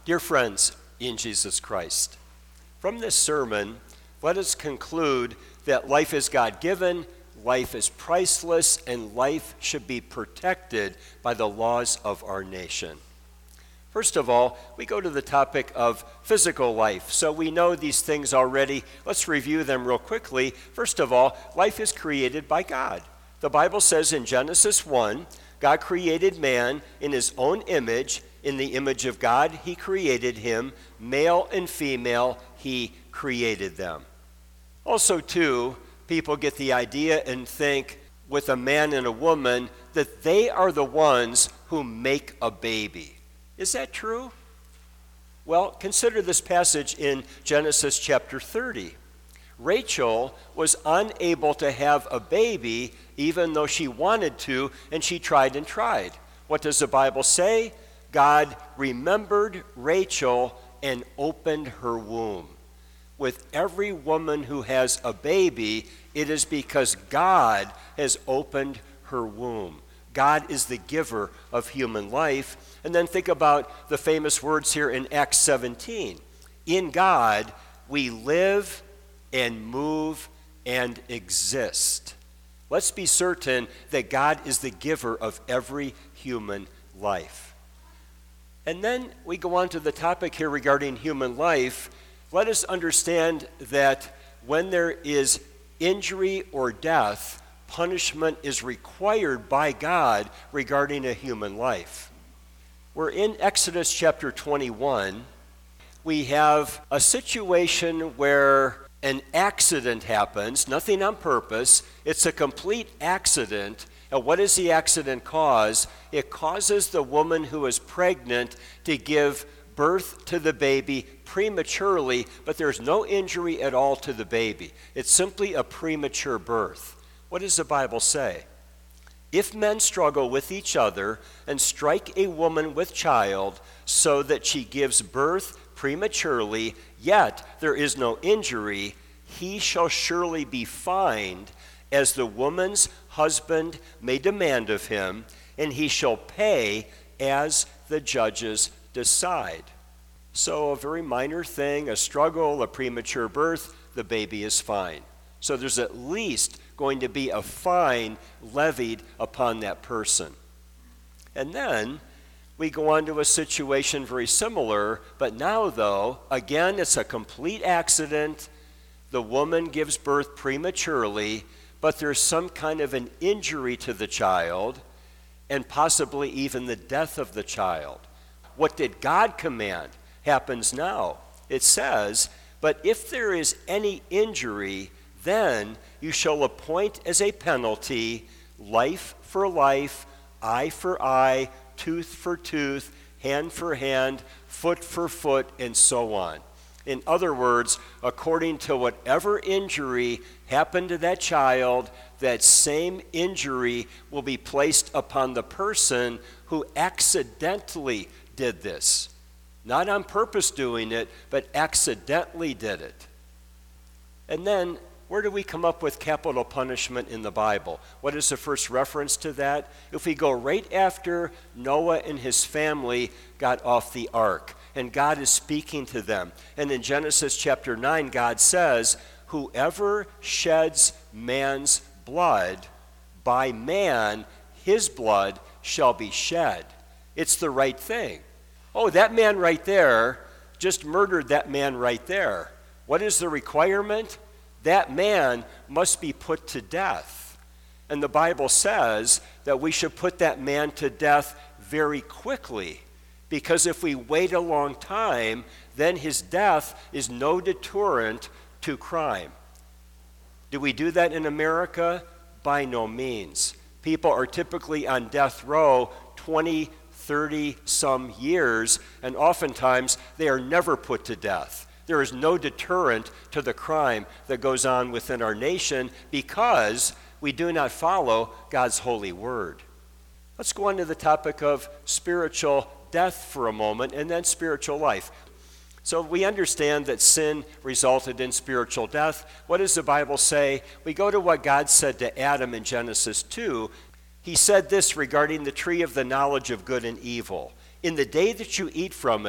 Dear friends in Jesus Christ, from this sermon, let us conclude that life is God-given, life is priceless, and life should be protected by the laws of our nation. First of all, we go to the topic of physical life. So we know these things already. Let's review them real quickly. First of all, life is created by God. The Bible says in Genesis 1, God created man in his own image. In the image of God, he created him. Male and female, he created them. Also, too, people get the idea and think with a man and a woman that they are the ones who make a baby. Is that true? Well, consider this passage in Genesis chapter 30. Rachel was unable to have a baby even though she wanted to, and she tried and tried. What does the Bible say? God remembered Rachel and opened her womb. With every woman who has a baby, it is because God has opened her womb. God is the giver of human life. And then think about the famous words here in Acts 17. In God, we live and move and exist. Let's be certain that God is the giver of every human life. And then we go on to the topic here regarding human life. Let us understand that when there is injury or death, punishment is required by God regarding a human life. We're in Exodus chapter 21. We have a situation where an accident happens, nothing on purpose. It's a complete accident. And what does the accident cause? It causes the woman who is pregnant to give birth to the baby prematurely, but there's no injury at all to the baby. It's simply a premature birth. What does the Bible say? If men struggle with each other and strike a woman with child so that she gives birth prematurely, yet there is no injury, he shall surely be fined as the woman's husband may demand of him, and he shall pay as the judges decide. So a very minor thing, a struggle, a premature birth, the baby is fine. So there's at least going to be a fine levied upon that person. And then we go on to a situation very similar, but now though, again, it's a complete accident. The woman gives birth prematurely, but there's some kind of an injury to the child and possibly even the death of the child. What did God command happens now? It says, but if there is any injury, then you shall appoint as a penalty life for life, eye for eye, tooth for tooth, hand for hand, foot for foot, and so on. In other words, according to whatever injury happened to that child, that same injury will be placed upon the person who accidentally did this. Not on purpose doing it, but accidentally did it. And then, where do we come up with capital punishment in the Bible? What is the first reference to that? If we go right after Noah and his family got off the ark, and God is speaking to them. And in Genesis chapter 9, God says, whoever sheds man's blood, by man his blood shall be shed. It's the right thing. Oh, that man right there just murdered that man right there. What is the requirement? That man must be put to death. And the Bible says that we should put that man to death very quickly, because if we wait a long time, then his death is no deterrent to crime. Do we do that in America? By no means. People are typically on death row 20, 30 some years, and oftentimes they are never put to death. There is no deterrent to the crime that goes on within our nation because we do not follow God's holy word. Let's go on to the topic of spiritual death for a moment and then spiritual life. So we understand that sin resulted in spiritual death. What does the Bible say? We go to what God said to Adam in Genesis 2. He said this regarding the tree of the knowledge of good and evil. In the day that you eat from it,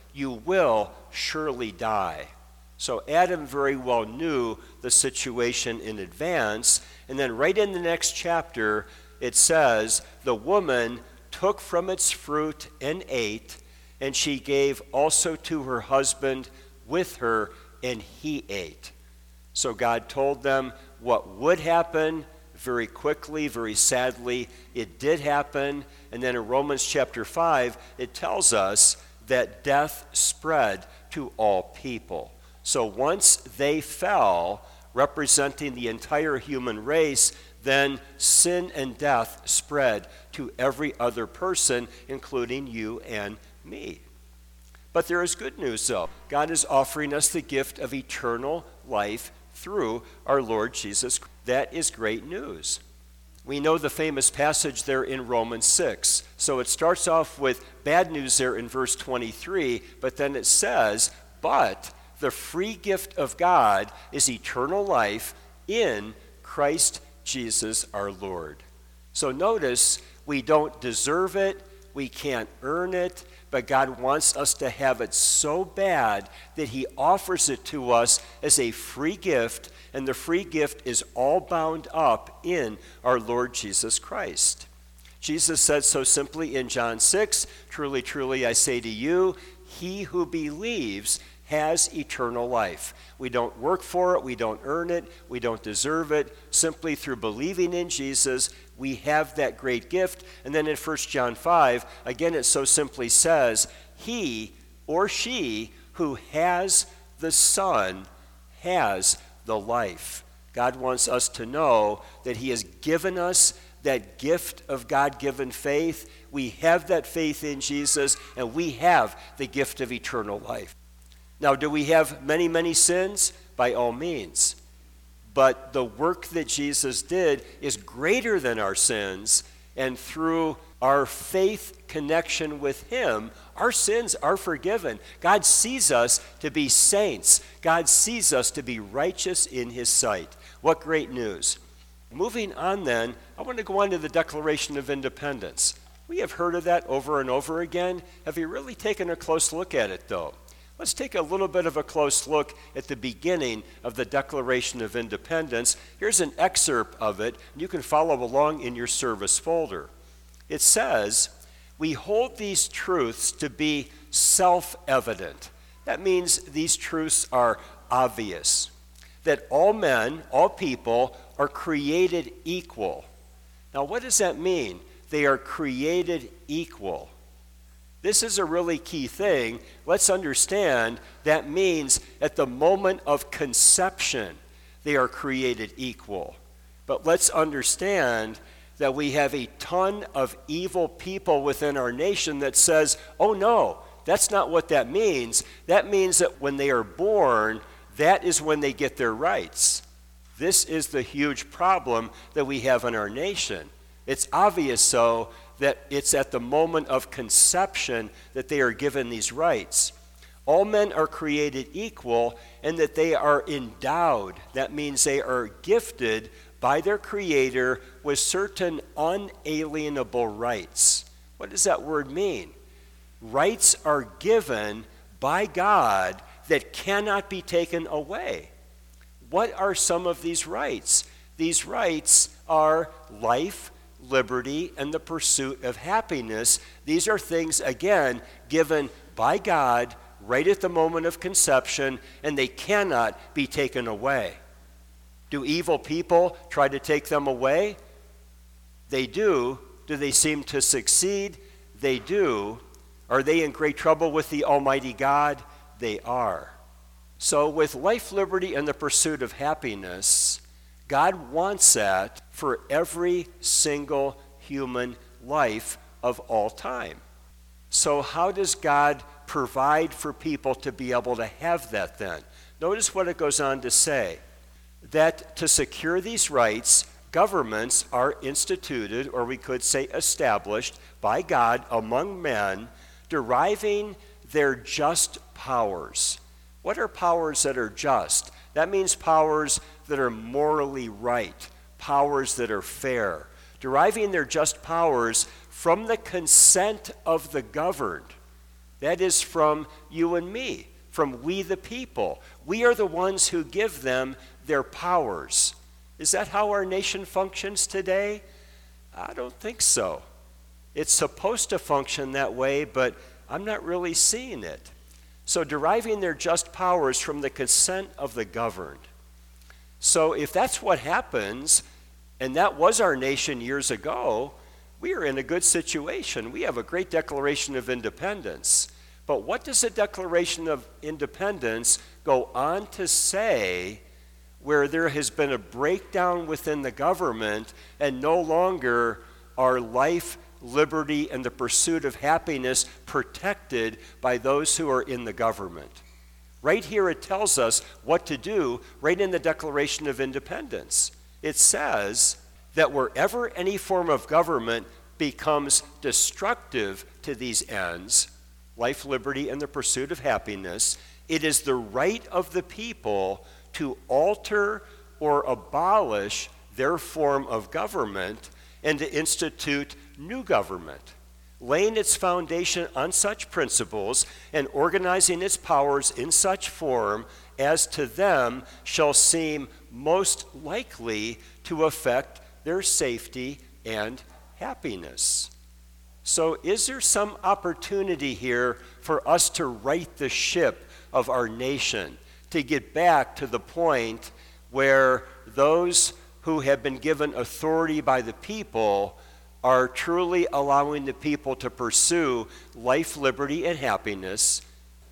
you will surely die. So Adam very well knew the situation in advance. And then right in the next chapter, it says, the woman took from its fruit and ate, and she gave also to her husband with her, and he ate. So God told them what would happen very quickly, very sadly. It did happen. And then in Romans chapter 5, it tells us that death spread to all people. So once they fell, representing the entire human race, then sin and death spread to every other person, including you and me. But there is good news, though. God is offering us the gift of eternal life through our Lord Jesus Christ. That is great news. We know the famous passage there in Romans 6. So it starts off with bad news there in verse 23, but then it says, but the free gift of God is eternal life in Christ Jesus our Lord. So notice, we don't deserve it, we can't earn it, but God wants us to have it so bad that he offers it to us as a free gift, and the free gift is all bound up in our Lord Jesus Christ. Jesus said so simply in John 6, truly, truly, I say to you, he who believes has eternal life. We don't work for it, we don't earn it, we don't deserve it. Simply through believing in Jesus, we have that great gift. And then in 1 John 5, again it so simply says, he or she who has the Son has the life. God wants us to know that he has given us that gift of God-given faith. We have that faith in Jesus, and we have the gift of eternal life. Now, do we have many, many sins? By all means. But the work that Jesus did is greater than our sins, and through our faith connection with him, our sins are forgiven. God sees us to be saints. God sees us to be righteous in his sight. What great news. Moving on then, I want to go on to the Declaration of Independence. We have heard of that over and over again. Have you really taken a close look at it, though? Let's take a little bit of a close look at the beginning of the Declaration of Independence. Here's an excerpt of it, and you can follow along in your service folder. It says, we hold these truths to be self-evident. That means these truths are obvious. That all men, all people, are created equal. Now, what does that mean? They are created equal. This is a really key thing. Let's understand that means at the moment of conception, they are created equal. But let's understand that we have a ton of evil people within our nation that says, oh no, that's not what that means. That means that when they are born, that is when they get their rights. This is the huge problem that we have in our nation. It's obvious so that it's at the moment of conception that they are given these rights. All men are created equal, and that they are endowed. That means they are gifted by their Creator with certain unalienable rights. What does that word mean? Rights are given by God that cannot be taken away. What are some of these rights? These rights are life, liberty, and the pursuit of happiness. These are things, again, given by God right at the moment of conception, and they cannot be taken away. Do evil people try to take them away? They do. Do they seem to succeed? They do. Are they in great trouble with the Almighty God? They are. So with life, liberty, and the pursuit of happiness, God wants that for every single human life of all time. So how does God provide for people to be able to have that then? Notice what it goes on to say, that to secure these rights, governments are instituted, or we could say established, by God among men, deriving their just powers. What are powers that are just? That means powers that are morally right, powers that are fair, deriving their just powers from the consent of the governed. That is from you and me, from we the people. We are the ones who give them their powers. Is that how our nation functions today? I don't think so. It's supposed to function that way, but I'm not really seeing it. So deriving their just powers from the consent of the governed. So if that's what happens, and that was our nation years ago, we are in a good situation. We have a great Declaration of Independence. But what does the Declaration of Independence go on to say where there has been a breakdown within the government and no longer are life, liberty, and the pursuit of happiness protected by those who are in the government? Right here it tells us what to do right in the Declaration of Independence. It says that wherever any form of government becomes destructive to these ends, life, liberty, and the pursuit of happiness, it is the right of the people to alter or abolish their form of government and to institute new government, laying its foundation on such principles and organizing its powers in such form as to them shall seem most likely to affect their safety and happiness. So is there some opportunity here for us to right the ship of our nation, to get back to the point where those who have been given authority by the people are truly allowing the people to pursue life, liberty, and happiness?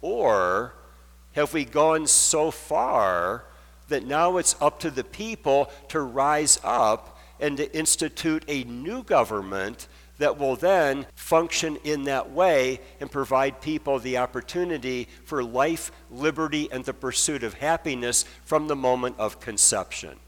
Or have we gone so far that now it's up to the people to rise up and to institute a new government that will then function in that way and provide people the opportunity for life, liberty, and the pursuit of happiness from the moment of conception?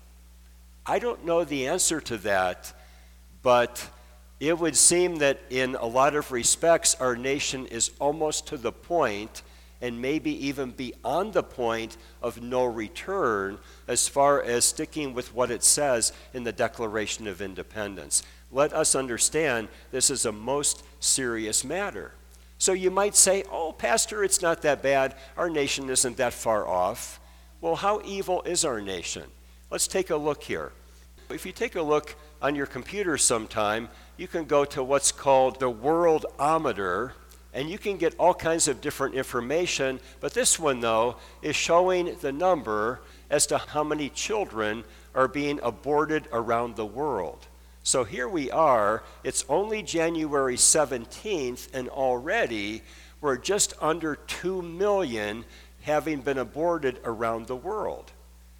I don't know the answer to that, but it would seem that in a lot of respects, our nation is almost to the point, and maybe even beyond the point of no return, as far as sticking with what it says in the Declaration of Independence. Let us understand this is a most serious matter. So you might say, oh, Pastor, it's not that bad. Our nation isn't that far off. Well, how evil is our nation? Let's take a look here. If you take a look on your computer sometime, you can go to what's called the Worldometer, and you can get all kinds of different information. But this one, though, is showing the number as to how many children are being aborted around the world. So here we are, it's only January 17th, and already we're just under 2 million having been aborted around the world.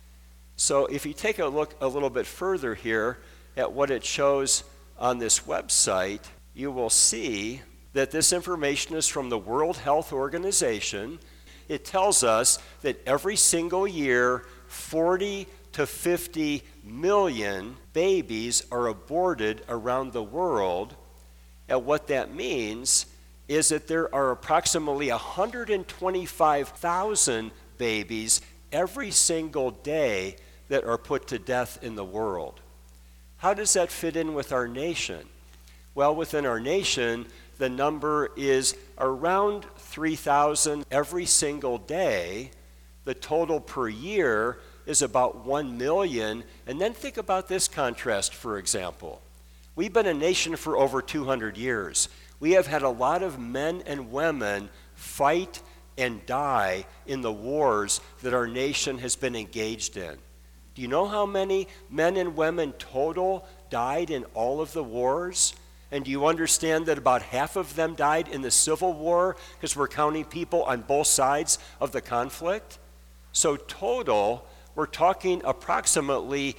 So if you take a look a little bit further here at what it shows on this website, you will see that this information is from the World Health Organization. It tells us that every single year, 40 to 50 million babies are aborted around the world. And what that means is that there are approximately 125,000 babies every single day that are put to death in the world. How does that fit in with our nation? Well, within our nation, the number is around 3,000 every single day. The total per year is about 1 million. And then think about this contrast, for example. We've been a nation for over 200 years. We have had a lot of men and women fight and die in the wars that our nation has been engaged in. Do you know how many men and women total died in all of the wars? And do you understand that about half of them died in the Civil War, because we're counting people on both sides of the conflict? So total, we're talking approximately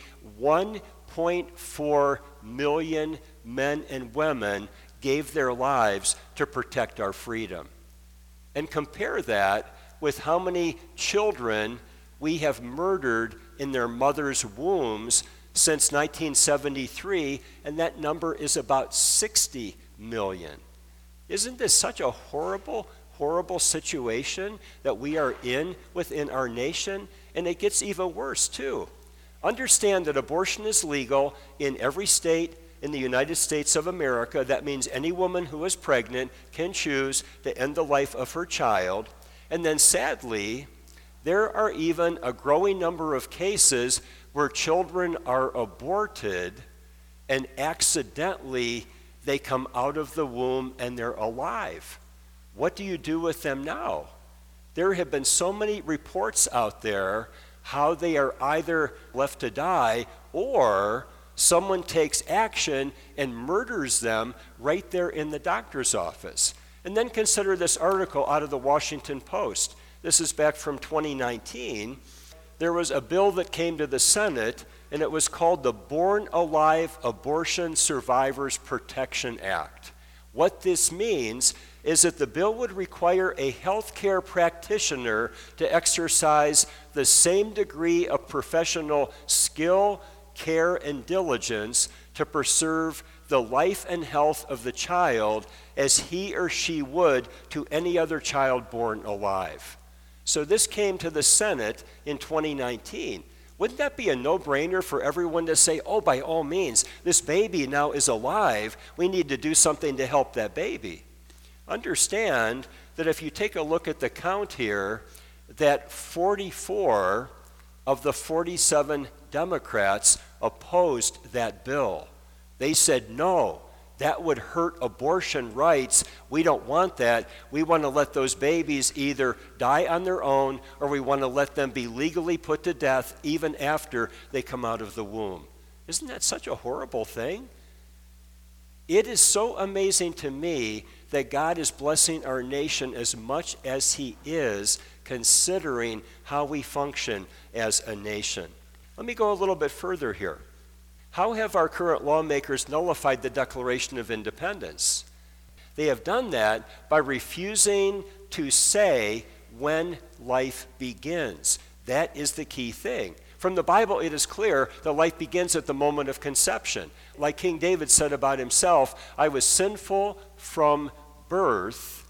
1.4 million men and women gave their lives to protect our freedom. And compare that with how many children we have murdered in their mother's wombs since 1973, and that number is about 60 million. Isn't this such a horrible, horrible situation that we are in within our nation? And it gets even worse, too. Understand that abortion is legal in every state in the United States of America, that means any woman who is pregnant can choose to end the life of her child. And then sadly, there are even a growing number of cases where children are aborted and accidentally they come out of the womb and they're alive. What do you do with them now? There have been so many reports out there how they are either left to die or someone takes action and murders them right there in the doctor's office. And then consider this article out of the Washington Post. This is back from 2019. There was a bill that came to the Senate, and it was called the Born Alive Abortion Survivors Protection Act. What this means is that the bill would require a healthcare practitioner to exercise the same degree of professional skill, care, and diligence to preserve the life and health of the child as he or she would to any other child born alive. So this came to the Senate in 2019. Wouldn't that be a no-brainer for everyone to say, oh, by all means, this baby now is alive. We need to do something to help that baby. Understand that if you take a look at the count here, that 44 of the 47 Democrats opposed that bill. They said, no, that would hurt abortion rights. We don't want that. We want to let those babies either die on their own or we want to let them be legally put to death even after they come out of the womb. Isn't that such a horrible thing? It is so amazing to me that God is blessing our nation as much as He is, considering how we function as a nation. Let me go a little bit further here. How have our current lawmakers nullified the Declaration of Independence? They have done that by refusing to say when life begins. That is the key thing. From the Bible, it is clear that life begins at the moment of conception. Like King David said about himself, I was sinful from birth,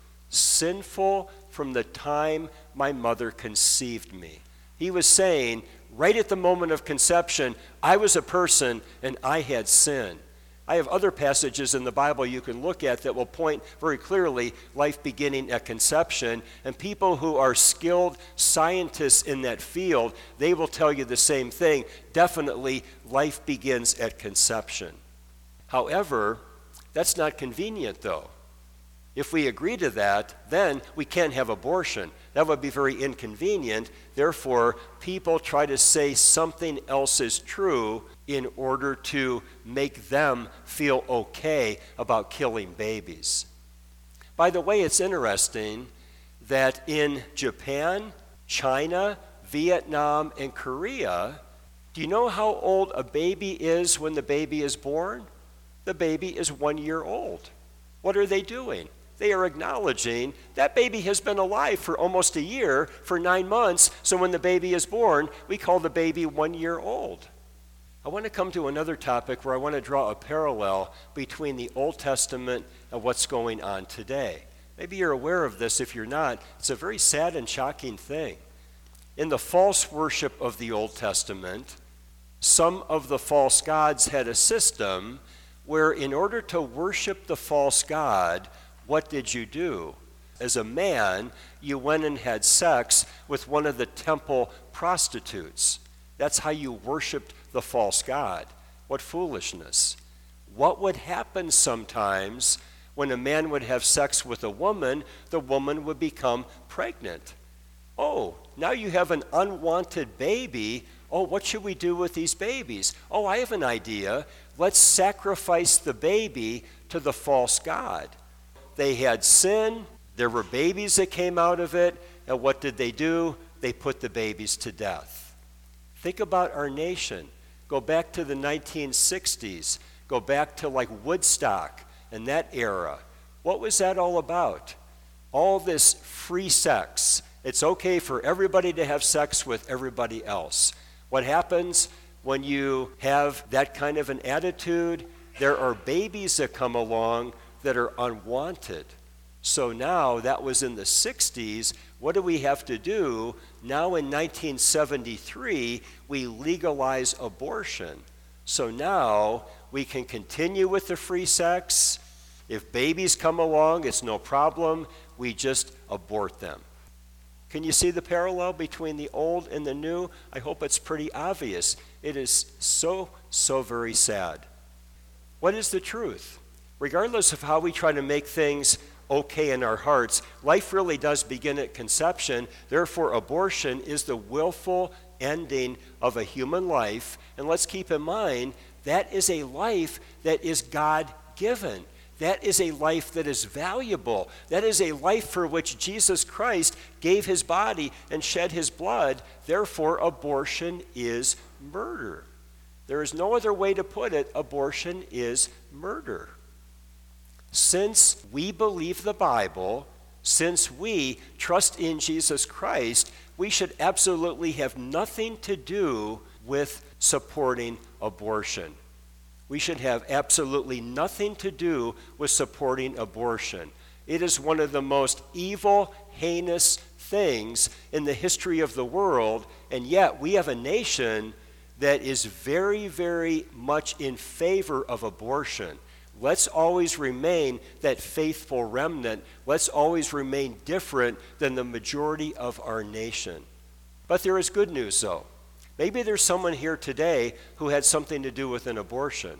sinful from the time my mother conceived me. He was saying, right at the moment of conception, I was a person and I had sin. I have other passages in the Bible you can look at that will point very clearly life beginning at conception. And people who are skilled scientists in that field, they will tell you the same thing. Definitely, life begins at conception. However, that's not convenient though. If we agree to that, then we can't have abortion. That would be very inconvenient. Therefore, people try to say something else is true in order to make them feel okay about killing babies. By the way, it's interesting that in Japan, China, Vietnam, and Korea, do you know how old a baby is when the baby is born? The baby is 1 year old. What are they doing? They are acknowledging that baby has been alive for almost a year, for 9 months, so when the baby is born, we call the baby 1 year old. I want to come to another topic where I want to draw a parallel between the Old Testament and what's going on today. Maybe you're aware of this. If you're not, it's a very sad and shocking thing. In the false worship of the Old Testament, some of the false gods had a system where in order to worship the false god, what did you do? As a man, you went and had sex with one of the temple prostitutes. That's how you worshiped the false god. What foolishness. What would happen sometimes when a man would have sex with a woman, the woman would become pregnant. Oh, now you have an unwanted baby. Oh, what should we do with these babies? Oh, I have an idea. Let's sacrifice the baby to the false god. They had sin, there were babies that came out of it, and what did they do? They put the babies to death. Think about our nation. Go back to the 1960s. Go back to like Woodstock and that era. What was that all about? All this free sex. It's okay for everybody to have sex with everybody else. What happens when you have that kind of an attitude? There are babies that come along that are unwanted. So now, that was in the 60s, what do we have to do? Now in 1973, we legalize abortion. So now we can continue with the free sex. If babies come along, it's no problem. We just abort them. Can you see the parallel between the old and the new? I hope it's pretty obvious. It is so very sad. What is the truth? Regardless of how we try to make things okay in our hearts, life really does begin at conception. Therefore, abortion is the willful ending of a human life. And let's keep in mind, that is a life that is God-given. That is a life that is valuable. That is a life for which Jesus Christ gave his body and shed his blood. Therefore, abortion is murder. There is no other way to put it. Abortion is murder. Since we believe the Bible, since we trust in Jesus Christ, we should absolutely have nothing to do with supporting abortion. We should have absolutely nothing to do with supporting abortion. It is one of the most evil, heinous things in the history of the world, and yet we have a nation that is very much in favor of abortion. Let's always remain that faithful remnant. Let's always remain different than the majority of our nation. But there is good news, though. Maybe there's someone here today who had something to do with an abortion.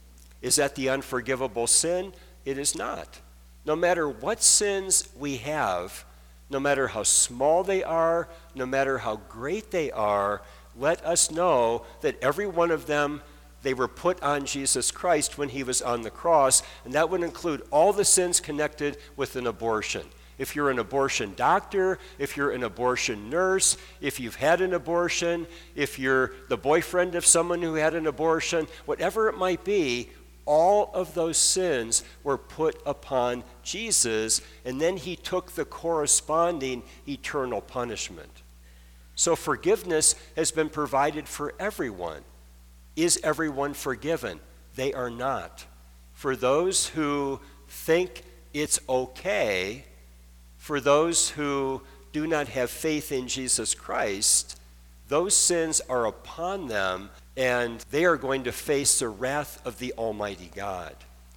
Is that the unforgivable sin? It is not. No matter what sins we have, no matter how small they are, no matter how great they are, let us know that every one of them, they were put on Jesus Christ when he was on the cross, and that would include all the sins connected with an abortion. If you're an abortion doctor, if you're an abortion nurse, if you've had an abortion, if you're the boyfriend of someone who had an abortion, whatever it might be, all of those sins were put upon Jesus, and then he took the corresponding eternal punishment. So forgiveness has been provided for everyone. Is everyone forgiven? They are not. For those who think it's okay, for those who do not have faith in Jesus Christ, those sins are upon them, and they are going to face the wrath of the Almighty God.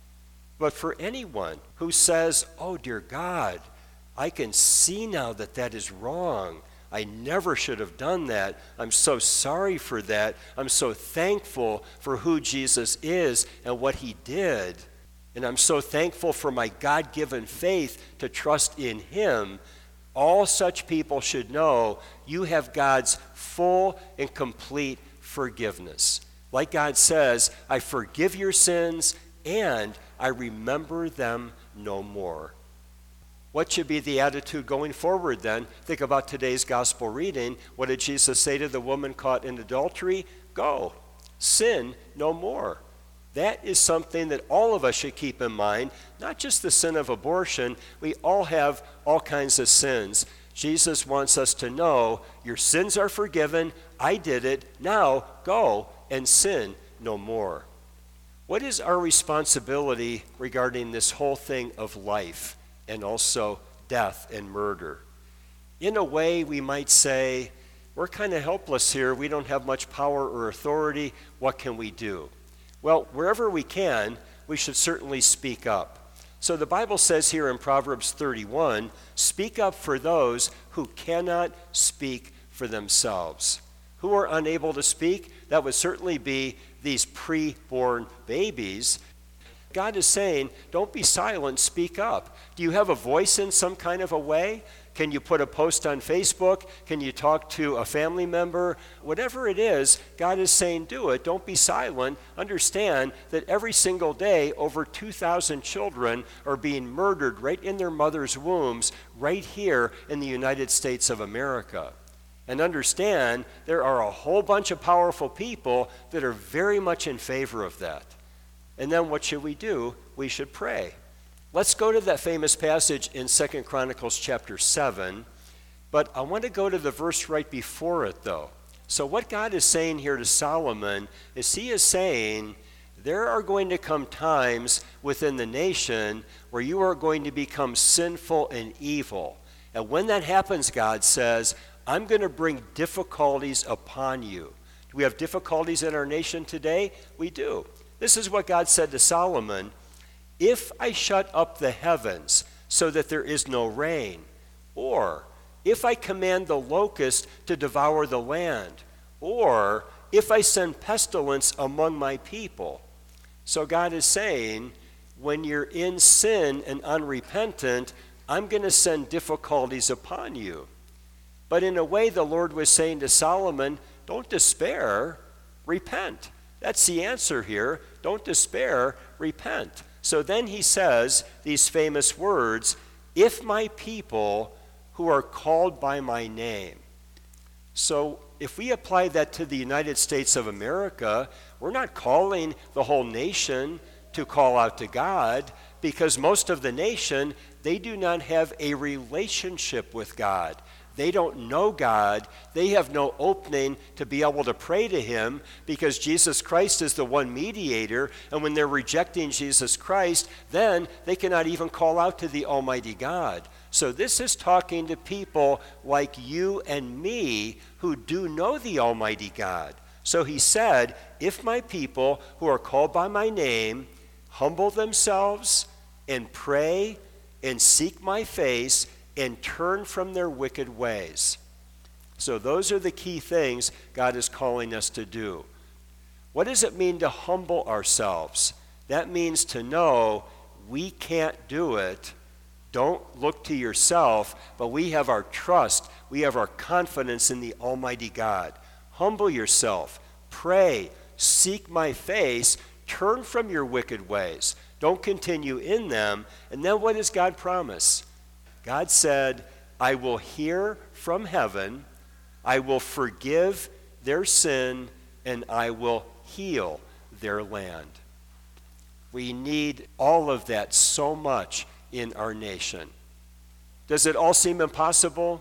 But for anyone who says, oh dear God, I can see now that that is wrong. I never should have done that. I'm so sorry for that. I'm so thankful for who Jesus is and what he did. And I'm so thankful for my God-given faith to trust in him. All such people should know you have God's full and complete forgiveness. Like God says, I forgive your sins and I remember them no more. What should be the attitude going forward then? Think about today's gospel reading. What did Jesus say to the woman caught in adultery? Go, sin no more. That is something that all of us should keep in mind, not just the sin of abortion. We all have all kinds of sins. Jesus wants us to know your sins are forgiven. I did it. Now go and sin no more. What is our responsibility regarding this whole thing of life and also death and murder? In a way, we might say, we're kind of helpless here. We don't have much power or authority. What can we do? Well, wherever we can, we should certainly speak up. So the Bible says here in Proverbs 31, speak up for those who cannot speak for themselves. Who are unable to speak? That would certainly be these pre-born babies. God is saying, don't be silent, speak up. Do you have a voice in some kind of a way? Can you put a post on Facebook? Can you talk to a family member? Whatever it is, God is saying do it. Don't be silent. Understand that every single day, over 2,000 children are being murdered right in their mother's wombs, right here in the United States of America. And understand, there are a whole bunch of powerful people that are very much in favor of that. And then what should we do? We should pray. Let's go to that famous passage in 2 Chronicles chapter 7, but I want to go to the verse right before it, though. So what God is saying here to Solomon is he is saying, there are going to come times within the nation where you are going to become sinful and evil. And when that happens, God says, I'm going to bring difficulties upon you. Do we have difficulties in our nation today? We do. This is what God said to Solomon: if I shut up the heavens so that there is no rain, or if I command the locust to devour the land, or if I send pestilence among my people. So God is saying, when you're in sin and unrepentant, I'm going to send difficulties upon you. But in a way, the Lord was saying to Solomon, don't despair, repent. That's the answer here. Don't despair, repent. So then he says these famous words, if my people who are called by my name. So if we apply that to the United States of America, we're not calling the whole nation to call out to God, because most of the nation, they do not have a relationship with God. They don't know God. They have no opening to be able to pray to him, because Jesus Christ is the one mediator, and when they're rejecting Jesus Christ, then they cannot even call out to the Almighty God. So this is talking to people like you and me who do know the Almighty God. So he said, if my people who are called by my name humble themselves and pray and seek my face and turn from their wicked ways. So those are the key things God is calling us to do. What does it mean to humble ourselves? That means to know we can't do it. Don't look to yourself, but we have our trust, we have our confidence in the Almighty God. Humble yourself, pray, seek my face, turn from your wicked ways. Don't continue in them. And then what does God promise? God said, I will hear from heaven, I will forgive their sin, and I will heal their land. We need all of that so much in our nation. Does it all seem impossible?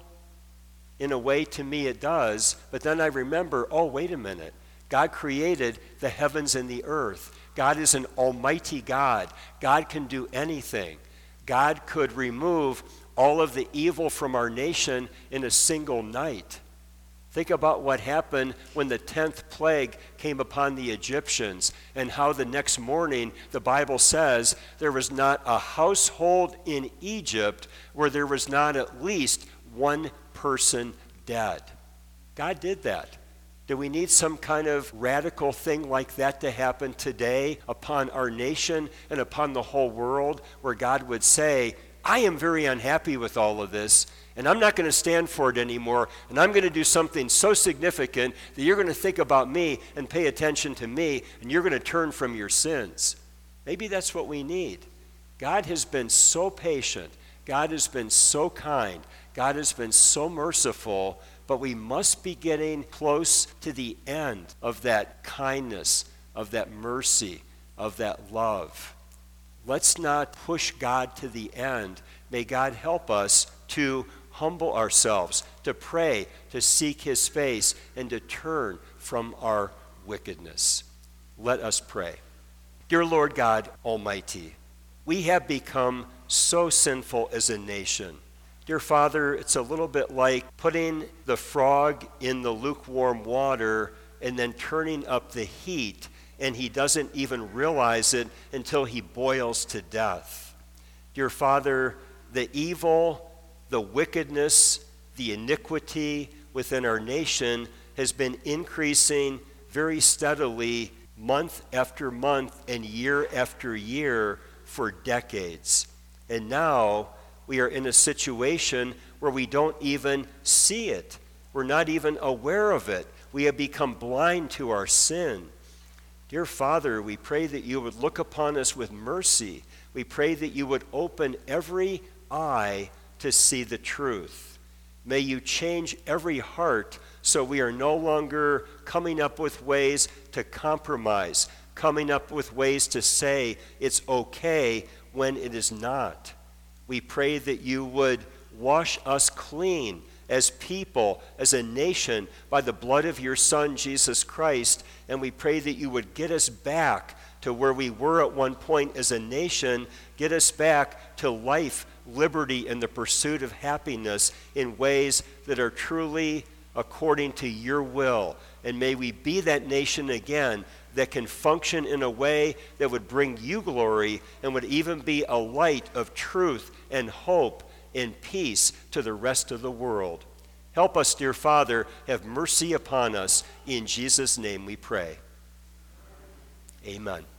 In a way, to me it does, but then I remember, oh, wait a minute. God created the heavens and the earth. God is an almighty God. God can do anything. God could remove all of the evil from our nation in a single night. Think about what happened when the 10th plague came upon the Egyptians, and how the next morning, the Bible says, there was not a household in Egypt where there was not at least one person dead. God did that. Do we need some kind of radical thing like that to happen today upon our nation and upon the whole world, where God would say, I am very unhappy with all of this, and I'm not going to stand for it anymore, and I'm going to do something so significant that you're going to think about me and pay attention to me, and you're going to turn from your sins. Maybe that's what we need. God has been so patient. God has been so kind. God has been so merciful, but we must be getting close to the end of that kindness, of that mercy, of that love. Let's not push God to the end. May God help us to humble ourselves, to pray, to seek his face, and to turn from our wickedness. Let us pray. Dear Lord God Almighty, we have become so sinful as a nation. Dear Father, it's a little bit like putting the frog in the lukewarm water and then turning up the heat, and he doesn't even realize it until he boils to death. Dear Father, the evil, the wickedness, the iniquity within our nation has been increasing very steadily month after month and year after year for decades. And now we are in a situation where we don't even see it. We're not even aware of it. We have become blind to our sin. Dear Father, we pray that you would look upon us with mercy. We pray that you would open every eye to see the truth. May you change every heart so we are no longer coming up with ways to compromise, coming up with ways to say it's okay when it is not. We pray that you would wash us clean as people, as a nation, by the blood of your Son, Jesus Christ, and we pray that you would get us back to where we were at one point as a nation, get us back to life, liberty, and the pursuit of happiness in ways that are truly according to your will. And may we be that nation again that can function in a way that would bring you glory and would even be a light of truth and hope and peace to the rest of the world. Help us, dear Father, have mercy upon us. In Jesus' name we pray. Amen.